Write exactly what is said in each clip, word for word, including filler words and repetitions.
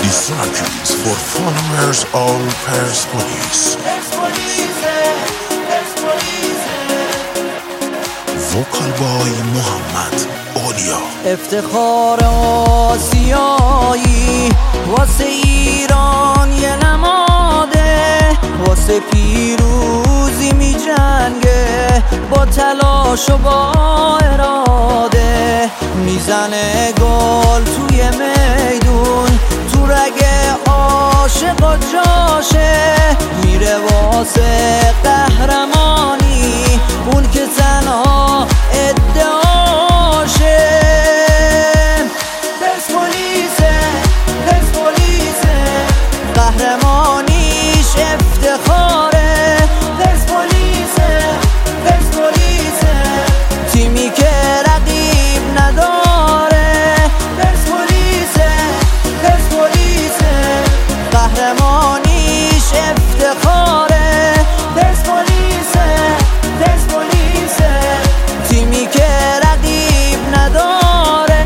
Instructions for followers of Persepolis. Vocal boy محمد اولیا. افتخار آسیایی واسه ایران یه نماده، واسه پیروزی می جنگه با تلاش و با اراده، میزنه گل توی میدون، تو رگ عاشقا جاشه، میره واسه قهرمانی اون که تنها ادعاشه. پرسپولیسه پرسپولیسه قهرمانیش افتخاره. پرسپولیسه پرسپولیسه تیمی که رقیب نداره. پرسپولیسه پرسپولیسه قهرمانیش افتخاره. پرسپولیسه پرسپولیسه تیمی که رقیب نداره.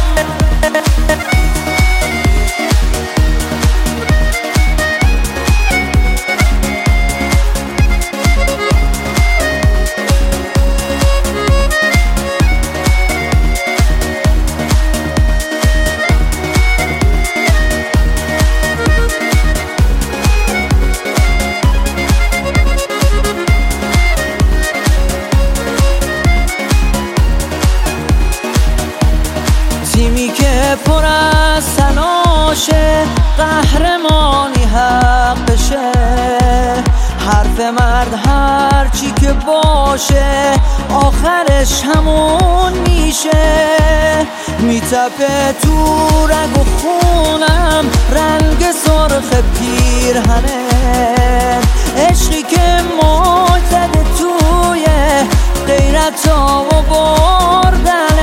تیمی که پر از تلاشه، قهرمانی حقشه، حرف مرد هر چی که باشه آخرش همون میشه. میتپه تو رگ و خونم رنگ سرخ پیرهنه، عشقی که موج زده توی غیرت ها و بردن